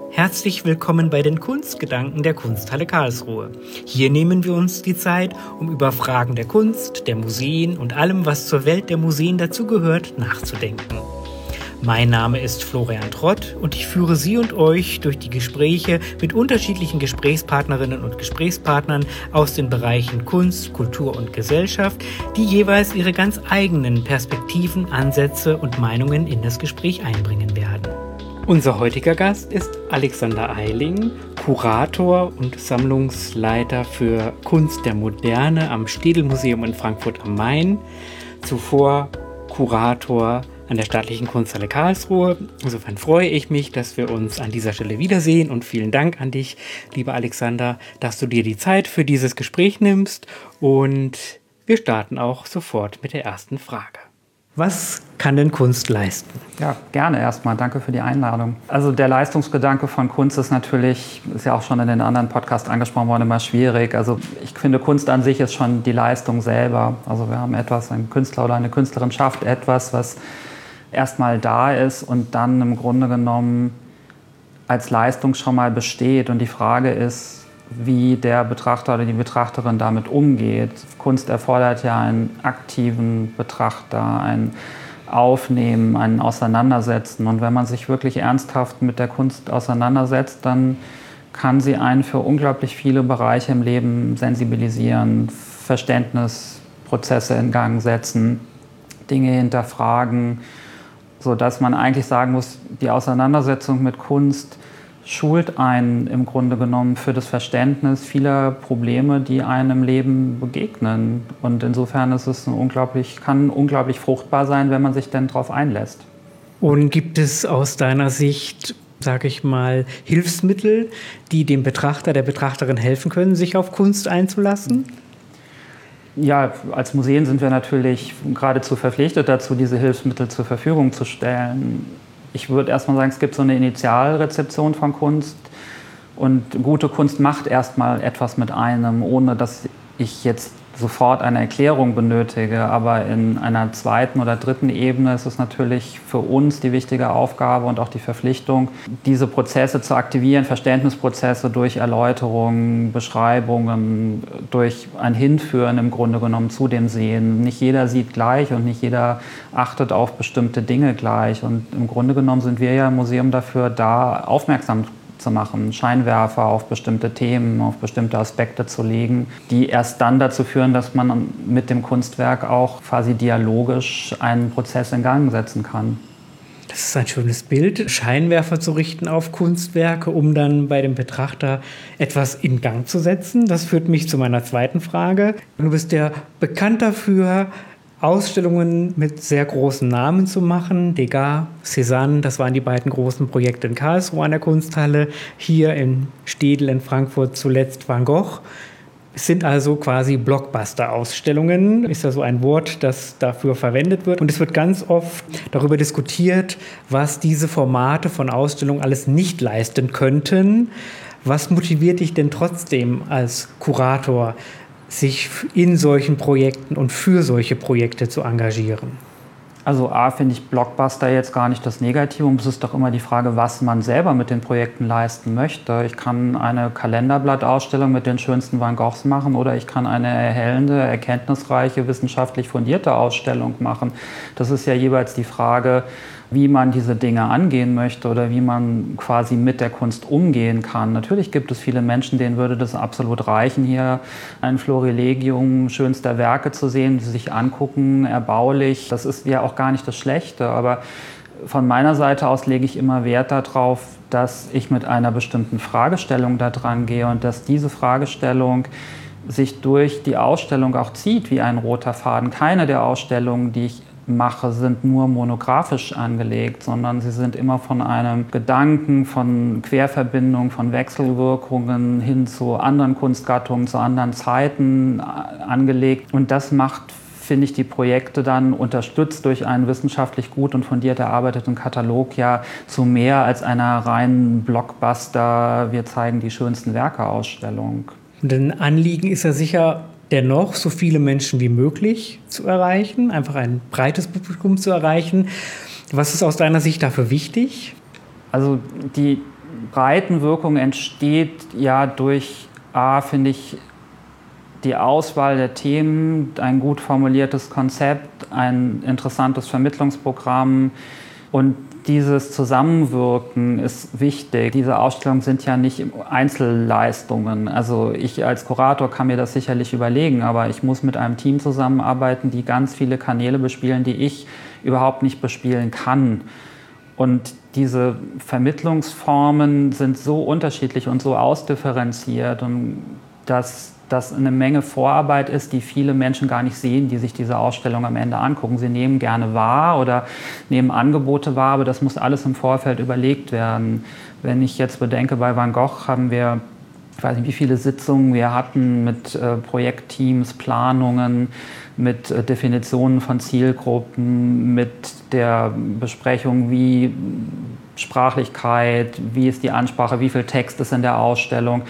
Herzlich willkommen bei den Kunstgedanken der Kunsthalle Karlsruhe. Hier nehmen wir uns die Zeit, um über Fragen der Kunst, der Museen und allem, was zur Welt der Museen dazugehört, nachzudenken. Mein Name ist Florian Trott und ich führe Sie und euch durch die Gespräche mit unterschiedlichen Gesprächspartnerinnen und Gesprächspartnern aus den Bereichen Kunst, Kultur und Gesellschaft, die jeweils ihre ganz eigenen Perspektiven, Ansätze und Meinungen in das Gespräch einbringen werden. Unser heutiger Gast ist Alexander Eiling, Kurator und Sammlungsleiter für Kunst der Moderne am Städel-Museum in Frankfurt am Main, zuvor Kurator an der Staatlichen Kunsthalle Karlsruhe. Insofern freue ich mich, dass wir uns an dieser Stelle wiedersehen und vielen Dank an dich, lieber Alexander, dass du dir die Zeit für dieses Gespräch nimmst und wir starten auch sofort mit der ersten Frage. Was kann denn Kunst leisten? Ja, gerne erstmal. Danke für die Einladung. Also der Leistungsgedanke von Kunst ist natürlich, ist ja auch schon in den anderen Podcasts angesprochen worden, immer schwierig. Also ich finde, Kunst an sich ist schon die Leistung selber. Also wir haben etwas, ein Künstler oder eine Künstlerin schafft etwas, was erstmal da ist und dann im Grunde genommen als Leistung schon mal besteht. Und die Frage ist, wie der Betrachter oder die Betrachterin damit umgeht. Kunst erfordert ja einen aktiven Betrachter, ein Aufnehmen, ein Auseinandersetzen. Und wenn man sich wirklich ernsthaft mit der Kunst auseinandersetzt, dann kann sie einen für unglaublich viele Bereiche im Leben sensibilisieren, Verständnisprozesse in Gang setzen, Dinge hinterfragen, sodass man eigentlich sagen muss, die Auseinandersetzung mit Kunst schult einen im Grunde genommen für das Verständnis vieler Probleme, die einem im Leben begegnen. Und insofern ist es kann unglaublich fruchtbar sein, wenn man sich denn darauf einlässt. Und gibt es aus deiner Sicht, sage ich mal, Hilfsmittel, die dem Betrachter, der Betrachterin helfen können, sich auf Kunst einzulassen? Ja, als Museen sind wir natürlich geradezu verpflichtet dazu, diese Hilfsmittel zur Verfügung zu stellen. Ich würde erstmal sagen, es gibt so eine Initialrezeption von Kunst und gute Kunst macht erstmal etwas mit einem, ohne dass ich jetzt sofort eine Erklärung benötige. Aber in einer zweiten oder dritten Ebene ist es natürlich für uns die wichtige Aufgabe und auch die Verpflichtung, diese Prozesse zu aktivieren, Verständnisprozesse durch Erläuterungen, Beschreibungen, durch ein Hinführen im Grunde genommen zu dem Sehen. Nicht jeder sieht gleich und nicht jeder achtet auf bestimmte Dinge gleich. Und im Grunde genommen sind wir ja im Museum dafür da, aufmerksam zu machen, Scheinwerfer auf bestimmte Themen, auf bestimmte Aspekte zu legen, die erst dann dazu führen, dass man mit dem Kunstwerk auch quasi dialogisch einen Prozess in Gang setzen kann. Das ist ein schönes Bild, Scheinwerfer zu richten auf Kunstwerke, um dann bei dem Betrachter etwas in Gang zu setzen. Das führt mich zu meiner zweiten Frage. Du bist ja bekannt dafür, Ausstellungen mit sehr großen Namen zu machen. Degas, Cézanne, das waren die beiden großen Projekte in Karlsruhe an der Kunsthalle. Hier in Städel in Frankfurt zuletzt Van Gogh. Es sind also quasi Blockbuster-Ausstellungen, ist ja so ein Wort, das dafür verwendet wird. Und es wird ganz oft darüber diskutiert, was diese Formate von Ausstellungen alles nicht leisten könnten. Was motiviert dich denn trotzdem als Kurator, sich in solchen Projekten und für solche Projekte zu engagieren? Also A, finde ich Blockbuster jetzt gar nicht das Negative. Es ist doch immer die Frage, was man selber mit den Projekten leisten möchte. Ich kann eine Kalenderblattausstellung mit den schönsten Van Goghs machen oder ich kann eine erhellende, erkenntnisreiche, wissenschaftlich fundierte Ausstellung machen. Das ist ja jeweils die Frage, wie man diese Dinge angehen möchte oder wie man quasi mit der Kunst umgehen kann. Natürlich gibt es viele Menschen, denen würde das absolut reichen, hier ein Florilegium schönster Werke zu sehen, die sich angucken, erbaulich. Das ist ja auch gar nicht das Schlechte, aber von meiner Seite aus lege ich immer Wert darauf, dass ich mit einer bestimmten Fragestellung da dran gehe und dass diese Fragestellung sich durch die Ausstellung auch zieht wie ein roter Faden. Keine der Ausstellungen, die ich mache, sind nur monografisch angelegt, sondern sie sind immer von einem Gedanken, von Querverbindungen, von Wechselwirkungen hin zu anderen Kunstgattungen, zu anderen Zeiten angelegt. Und das macht, finde ich, die Projekte dann unterstützt durch einen wissenschaftlich gut und fundiert erarbeiteten Katalog ja zu mehr als einer reinen Blockbuster, wir zeigen die schönsten Werke Ausstellung. Und ein Anliegen ist ja sicher dennoch, so viele Menschen wie möglich zu erreichen, einfach ein breites Publikum zu erreichen. Was ist aus deiner Sicht dafür wichtig? Also die Breitenwirkung entsteht ja durch, finde ich, die Auswahl der Themen, ein gut formuliertes Konzept, ein interessantes Vermittlungsprogramm und dieses Zusammenwirken ist wichtig. Diese Ausstellungen sind ja nicht Einzelleistungen. Also ich als Kurator kann mir das sicherlich überlegen, aber ich muss mit einem Team zusammenarbeiten, die ganz viele Kanäle bespielen, die ich überhaupt nicht bespielen kann. Und diese Vermittlungsformen sind so unterschiedlich und so ausdifferenziert, und dass das eine Menge Vorarbeit ist, die viele Menschen gar nicht sehen, die sich diese Ausstellung am Ende angucken. Sie nehmen gerne wahr oder nehmen Angebote wahr, aber das muss alles im Vorfeld überlegt werden. Wenn ich jetzt bedenke, bei Van Gogh haben wir, ich weiß nicht, wie viele Sitzungen wir hatten mit Projektteams, Planungen, mit Definitionen von Zielgruppen, mit der Besprechung, wie Sprachlichkeit, wie ist die Ansprache, wie viel Text ist in der Ausstellung.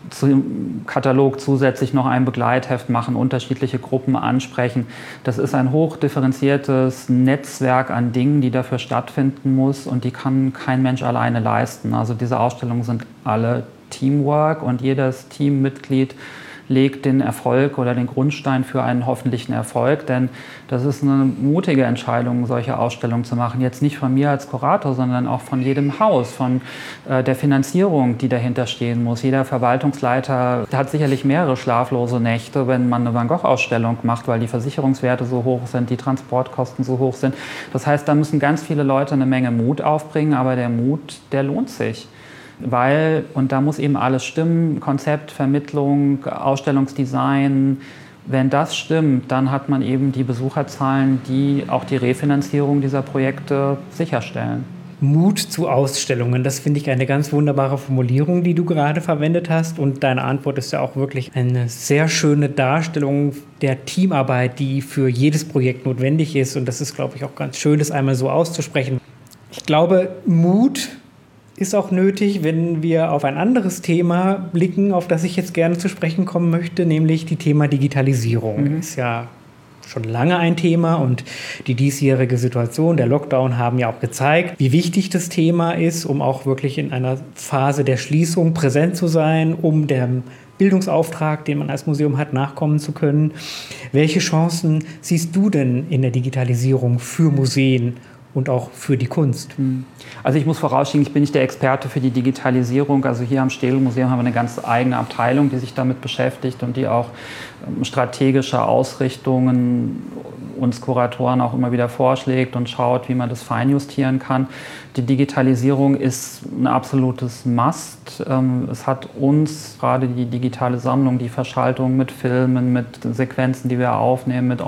Zum Katalog zusätzlich noch ein Begleitheft machen, unterschiedliche Gruppen ansprechen. Das ist ein hochdifferenziertes Netzwerk an Dingen, die dafür stattfinden muss, und die kann kein Mensch alleine leisten. Also diese Ausstellungen sind alle Teamwork, und jedes Teammitglied legt den Erfolg oder den Grundstein für einen hoffentlichen Erfolg. Denn das ist eine mutige Entscheidung, solche Ausstellungen zu machen. Jetzt nicht von mir als Kurator, sondern auch von jedem Haus, von der Finanzierung, die dahinter stehen muss. Jeder Verwaltungsleiter hat sicherlich mehrere schlaflose Nächte, wenn man eine Van Gogh-Ausstellung macht, weil die Versicherungswerte so hoch sind, die Transportkosten so hoch sind. Das heißt, da müssen ganz viele Leute eine Menge Mut aufbringen, aber der Mut, der lohnt sich. Weil, und da muss eben alles stimmen, Konzept, Vermittlung, Ausstellungsdesign, wenn das stimmt, dann hat man eben die Besucherzahlen, die auch die Refinanzierung dieser Projekte sicherstellen. Mut zu Ausstellungen, das finde ich eine ganz wunderbare Formulierung, die du gerade verwendet hast. Und deine Antwort ist ja auch wirklich eine sehr schöne Darstellung der Teamarbeit, die für jedes Projekt notwendig ist. Und das ist, glaube ich, auch ganz schön, das einmal so auszusprechen. Ich glaube, Mut ist auch nötig, wenn wir auf ein anderes Thema blicken, auf das ich jetzt gerne zu sprechen kommen möchte, nämlich die Thema Digitalisierung. Ist ja schon lange ein Thema, und die diesjährige Situation, der Lockdown, haben ja auch gezeigt, wie wichtig das Thema ist, um auch wirklich in einer Phase der Schließung präsent zu sein, um dem Bildungsauftrag, den man als Museum hat, nachkommen zu können. Welche Chancen siehst du denn in der Digitalisierung für Museen und auch für die Kunst? Also ich muss vorausschicken, ich bin nicht der Experte für die Digitalisierung. Also hier am Städel-Museum haben wir eine ganz eigene Abteilung, die sich damit beschäftigt und die auch strategische Ausrichtungen uns Kuratoren auch immer wieder vorschlägt und schaut, wie man das feinjustieren kann. Die Digitalisierung ist ein absolutes Must. Es hat uns gerade die digitale Sammlung, die Verschaltung mit Filmen, mit Sequenzen, die wir aufnehmen, mit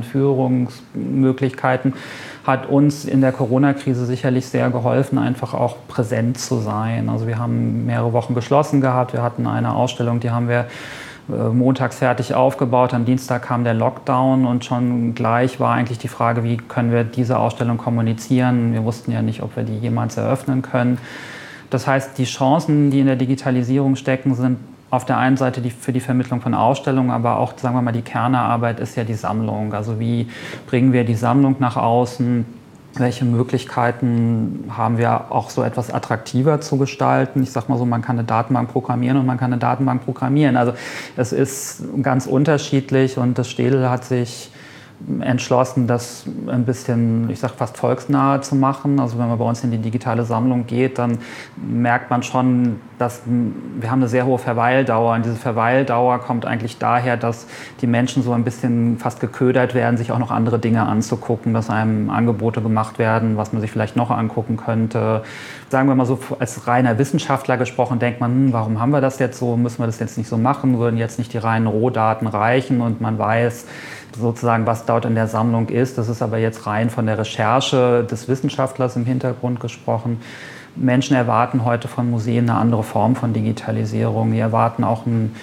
Online-Führungsmöglichkeiten, hat uns in der Corona-Krise sicherlich sehr geholfen, einfach auch präsent zu sein. Also wir haben mehrere Wochen geschlossen gehabt. Wir hatten eine Ausstellung, die haben wir montags fertig aufgebaut. Am Dienstag kam der Lockdown, und schon gleich war eigentlich die Frage, wie können wir diese Ausstellung kommunizieren. Wir wussten ja nicht, ob wir die jemals eröffnen können. Das heißt, die Chancen, die in der Digitalisierung stecken, sind auf der einen Seite für die Vermittlung von Ausstellungen, aber auch, sagen wir mal, die Kernarbeit ist ja die Sammlung. Also wie bringen wir die Sammlung nach außen? Welche Möglichkeiten haben wir, auch so etwas attraktiver zu gestalten? Ich sage mal so, man kann eine Datenbank programmieren und man kann eine Datenbank programmieren. Also es ist ganz unterschiedlich, und das Städel hat sich entschlossen, das ein bisschen, ich sage fast volksnahe zu machen. Also wenn man bei uns in die digitale Sammlung geht, dann merkt man schon, dass wir haben eine sehr hohe Verweildauer. Und diese Verweildauer kommt eigentlich daher, dass die Menschen so ein bisschen fast geködert werden, sich auch noch andere Dinge anzugucken, dass einem Angebote gemacht werden, was man sich vielleicht noch angucken könnte. Sagen wir mal so, als reiner Wissenschaftler gesprochen, denkt man, warum haben wir das jetzt so, müssen wir das jetzt nicht so machen, würden jetzt nicht die reinen Rohdaten reichen, und man weiß sozusagen, was dort in der Sammlung ist. Das ist aber jetzt rein von der Recherche des Wissenschaftlers im Hintergrund gesprochen. Menschen erwarten heute von Museen eine andere Form von Digitalisierung. Die erwarten auch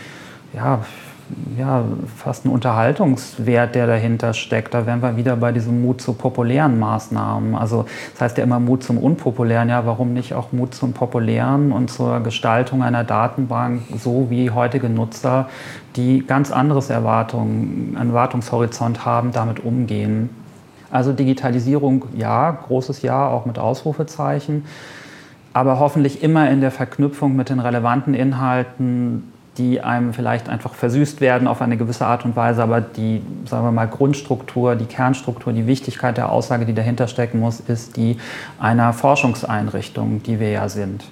fast einen Unterhaltungswert, der dahinter steckt. Da wären wir wieder bei diesem Mut zu populären Maßnahmen. Also das heißt ja immer Mut zum Unpopulären. Ja, warum nicht auch Mut zum Populären und zur Gestaltung einer Datenbank, so wie heutige Nutzer, die ganz anderes einen Erwartungshorizont haben, damit umgehen. Also Digitalisierung, ja, großes Ja, auch mit Ausrufezeichen. aber hoffentlich immer in der Verknüpfung mit den relevanten Inhalten, die einem vielleicht einfach versüßt werden auf eine gewisse Art und Weise, aber die, sagen wir mal, Grundstruktur, die Kernstruktur, die Wichtigkeit der Aussage, die dahinter stecken muss, ist die einer Forschungseinrichtung, die wir ja sind.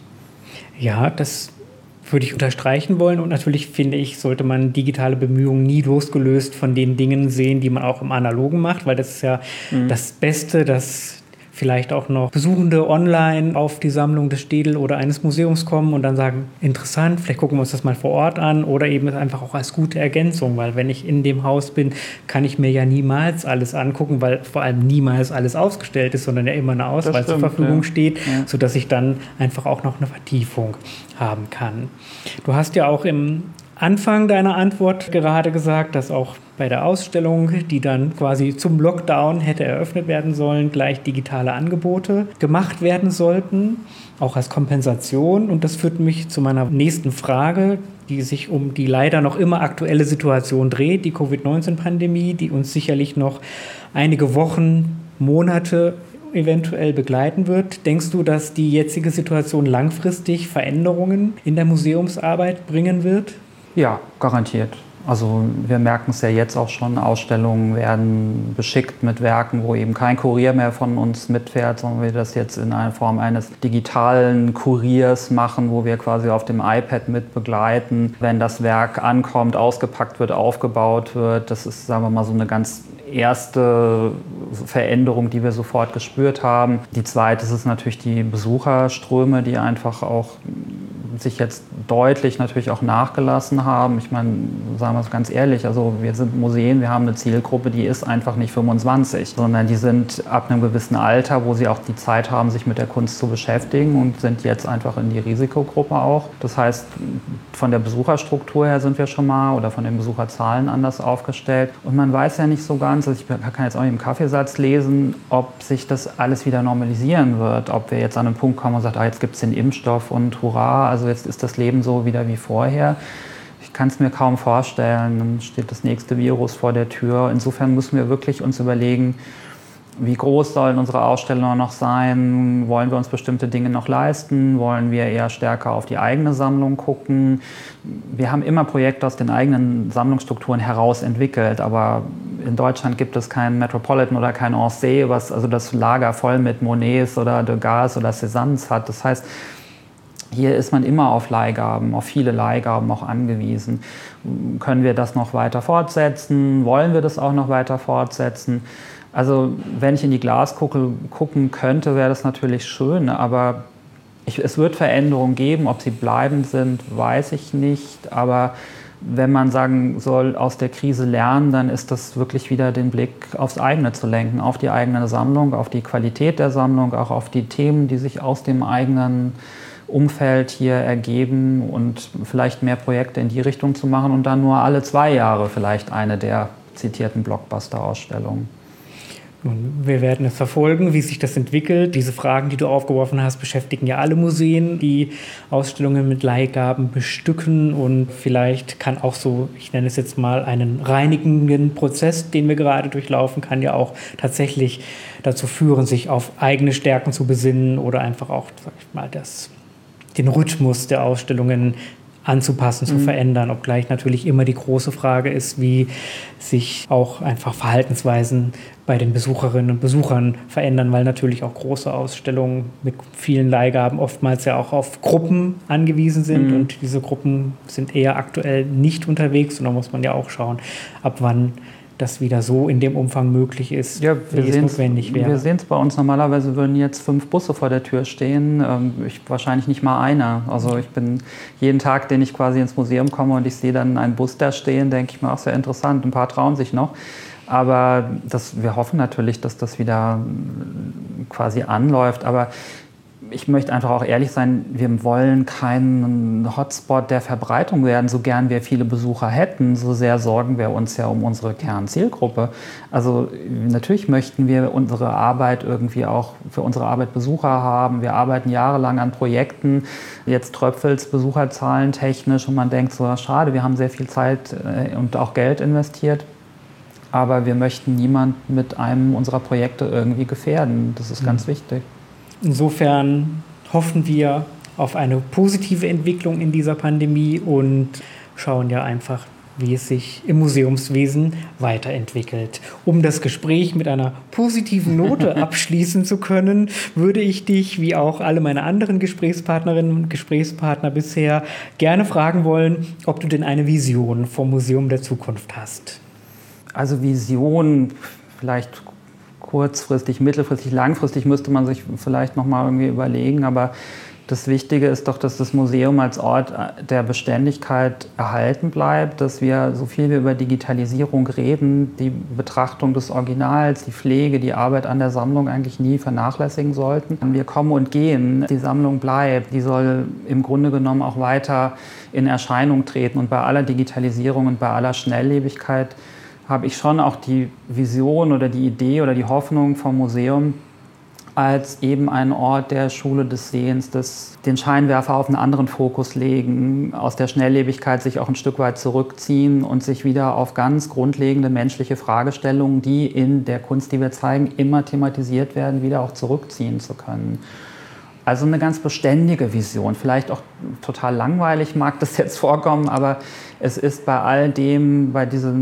Ja, das würde ich unterstreichen wollen und natürlich finde ich, sollte man digitale Bemühungen nie losgelöst von den Dingen sehen, die man auch im Analogen macht, weil das ist ja das Beste, dass vielleicht auch noch Besuchende online auf die Sammlung des Städel oder eines Museums kommen und dann sagen, interessant, vielleicht gucken wir uns das mal vor Ort an oder eben einfach auch als gute Ergänzung, weil wenn ich in dem Haus bin, kann ich mir ja niemals alles angucken, weil vor allem niemals alles ausgestellt ist, sondern ja immer eine Auswahl zur Verfügung steht, sodass ich dann einfach auch noch eine Vertiefung haben kann. Du hast ja auch im Anfang deiner Antwort gerade gesagt, dass auch bei der Ausstellung, die dann quasi zum Lockdown hätte eröffnet werden sollen, gleich digitale Angebote gemacht werden sollten, auch als Kompensation. Und das führt mich zu meiner nächsten Frage, die sich um die leider noch immer aktuelle Situation dreht, die Covid-19-Pandemie, die uns sicherlich noch einige Wochen, Monate eventuell begleiten wird. Denkst du, dass die jetzige Situation langfristig Veränderungen in der Museumsarbeit bringen wird? Ja, garantiert. Also wir merken es ja jetzt auch schon, Ausstellungen werden beschickt mit Werken, wo eben kein Kurier mehr von uns mitfährt, sondern wir das jetzt in einer Form eines digitalen Kuriers machen, wo wir quasi auf dem iPad mit begleiten, wenn das Werk ankommt, ausgepackt wird, aufgebaut wird. Das ist, sagen wir mal, so eine ganz erste Veränderung, die wir sofort gespürt haben. Die zweite ist natürlich die Besucherströme, die einfach auch sich jetzt deutlich natürlich auch nachgelassen haben. Ich meine, sagen wir es ganz ehrlich, also wir sind Museen, wir haben eine Zielgruppe, die ist einfach nicht 25, sondern die sind ab einem gewissen Alter, wo sie auch die Zeit haben, sich mit der Kunst zu beschäftigen und sind jetzt einfach in die Risikogruppe auch. Das heißt, von der Besucherstruktur her sind wir schon mal oder von den Besucherzahlen anders aufgestellt. Und man weiß ja nicht so ganz, also ich kann jetzt auch nicht im Kaffeesatz lesen, ob sich das alles wieder normalisieren wird, ob wir jetzt an einen Punkt kommen und sagen, jetzt gibt es den Impfstoff und hurra, also jetzt ist das Leben so wieder wie vorher. Ich kann es mir kaum vorstellen, dann steht das nächste Virus vor der Tür. Insofern müssen wir wirklich uns überlegen, wie groß sollen unsere Ausstellungen noch sein? Wollen wir uns bestimmte Dinge noch leisten? Wollen wir eher stärker auf die eigene Sammlung gucken? Wir haben immer Projekte aus den eigenen Sammlungsstrukturen heraus entwickelt, aber in Deutschland gibt es kein Metropolitan oder kein Orsay, was also das Lager voll mit Monets oder Degas oder Cézannes hat. Das heißt, hier ist man immer auf Leihgaben, auf viele Leihgaben auch angewiesen. Können wir das noch weiter fortsetzen? Wollen wir das auch noch weiter fortsetzen? Also wenn ich in die Glaskugel gucken könnte, wäre das natürlich schön, aber es wird Veränderungen geben. Ob sie bleibend sind, weiß ich nicht. Aber wenn man sagen soll, aus der Krise lernen, dann ist das wirklich wieder den Blick aufs eigene zu lenken, auf die eigene Sammlung, auf die Qualität der Sammlung, auch auf die Themen, die sich aus dem eigenen Umfeld hier ergeben und vielleicht mehr Projekte in die Richtung zu machen und dann nur alle 2 Jahre vielleicht eine der zitierten Blockbuster-Ausstellungen. Wir werden es verfolgen, wie sich das entwickelt. Diese Fragen, die du aufgeworfen hast, beschäftigen ja alle Museen, die Ausstellungen mit Leihgaben bestücken. Und vielleicht kann auch so, ich nenne es jetzt mal, einen reinigenden Prozess, den wir gerade durchlaufen, kann ja auch tatsächlich dazu führen, sich auf eigene Stärken zu besinnen oder einfach auch, sag ich mal, den Rhythmus der Ausstellungen anzupassen, zu verändern, obgleich natürlich immer die große Frage ist, wie sich auch einfach Verhaltensweisen bei den Besucherinnen und Besuchern verändern, weil natürlich auch große Ausstellungen mit vielen Leihgaben oftmals ja auch auf Gruppen angewiesen sind und diese Gruppen sind eher aktuell nicht unterwegs und da muss man ja auch schauen, ab wann das wieder so in dem Umfang möglich ist, ja, wie es notwendig wäre. Wir sehen es bei uns, normalerweise würden jetzt 5 Busse vor der Tür stehen, wahrscheinlich nicht mal einer. Also ich bin jeden Tag, den ich quasi ins Museum komme und ich sehe dann einen Bus da stehen, denke ich mir, auch sehr interessant, ein paar trauen sich noch. Aber wir hoffen natürlich, dass das wieder quasi anläuft, aber ich möchte einfach auch ehrlich sein, wir wollen kein Hotspot der Verbreitung werden, so gern wir viele Besucher hätten, so sehr sorgen wir uns ja um unsere Kernzielgruppe. Also natürlich möchten wir unsere Arbeit irgendwie auch für unsere Arbeit Besucher haben. Wir arbeiten jahrelang an Projekten, jetzt tröpfelt es Besucherzahlen technisch und man denkt so, schade, wir haben sehr viel Zeit und auch Geld investiert. Aber wir möchten niemanden mit einem unserer Projekte irgendwie gefährden. Das ist ganz wichtig. Insofern hoffen wir auf eine positive Entwicklung in dieser Pandemie und schauen ja einfach, wie es sich im Museumswesen weiterentwickelt. Um das Gespräch mit einer positiven Note abschließen zu können, würde ich dich, wie auch alle meine anderen Gesprächspartnerinnen und Gesprächspartner bisher, gerne fragen wollen, ob du denn eine Vision vom Museum der Zukunft hast. Also Vision, vielleicht kurzfristig, mittelfristig, langfristig müsste man sich vielleicht nochmal irgendwie überlegen, aber das Wichtige ist doch, dass das Museum als Ort der Beständigkeit erhalten bleibt, dass wir, so viel wir über Digitalisierung reden, die Betrachtung des Originals, die Pflege, die Arbeit an der Sammlung eigentlich nie vernachlässigen sollten. Wir kommen und gehen, die Sammlung bleibt, die soll im Grunde genommen auch weiter in Erscheinung treten. Und bei aller Digitalisierung und bei aller Schnelllebigkeit habe ich schon auch die Vision oder die Idee oder die Hoffnung vom Museum, als eben ein Ort der Schule des Sehens, den Scheinwerfer auf einen anderen Fokus legen, aus der Schnelllebigkeit sich auch ein Stück weit zurückziehen und sich wieder auf ganz grundlegende menschliche Fragestellungen, die in der Kunst, die wir zeigen, immer thematisiert werden, wieder auch zurückziehen zu können. Also eine ganz beständige Vision. Vielleicht auch total langweilig mag das jetzt vorkommen, aber es ist bei all dem,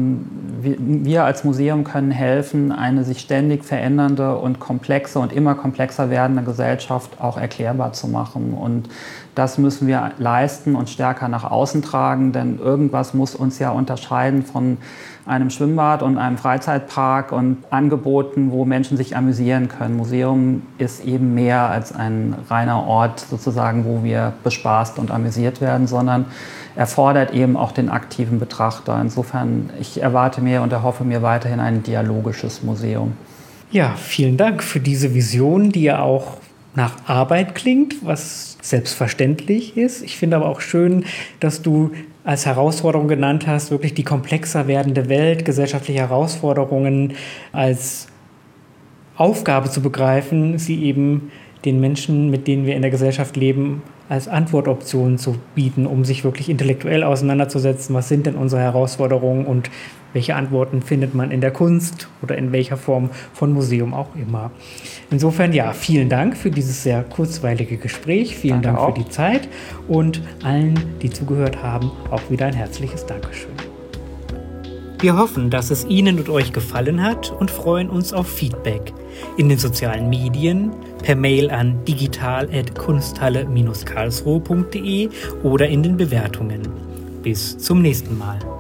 wir als Museum können helfen, eine sich ständig verändernde und komplexe und immer komplexer werdende Gesellschaft auch erklärbar zu machen. Und das müssen wir leisten und stärker nach außen tragen, denn irgendwas muss uns ja unterscheiden von einem Schwimmbad und einem Freizeitpark und Angeboten, wo Menschen sich amüsieren können. Museum ist eben mehr als ein reiner Ort sozusagen, wo wir bespaßt und amüsiert werden, sondern erfordert eben auch den aktiven Betrachter. Insofern, ich erwarte mir und erhoffe mir weiterhin ein dialogisches Museum. Ja, vielen Dank für diese Vision, die ja auch nach Arbeit klingt, was selbstverständlich ist. Ich finde aber auch schön, dass du als Herausforderung genannt hast, wirklich die komplexer werdende Welt, gesellschaftliche Herausforderungen als Aufgabe zu begreifen, sie eben den Menschen, mit denen wir in der Gesellschaft leben, als Antwortoptionen zu bieten, um sich wirklich intellektuell auseinanderzusetzen. Was sind denn unsere Herausforderungen und welche Antworten findet man in der Kunst oder in welcher Form von Museum auch immer. Insofern, ja, vielen Dank für dieses sehr kurzweilige Gespräch. Vielen Dank für die Zeit und allen, die zugehört haben, auch wieder ein herzliches Dankeschön. Wir hoffen, dass es Ihnen und euch gefallen hat und freuen uns auf Feedback in den sozialen Medien, per Mail an digital@kunsthalle-karlsruhe.de oder in den Bewertungen. Bis zum nächsten Mal.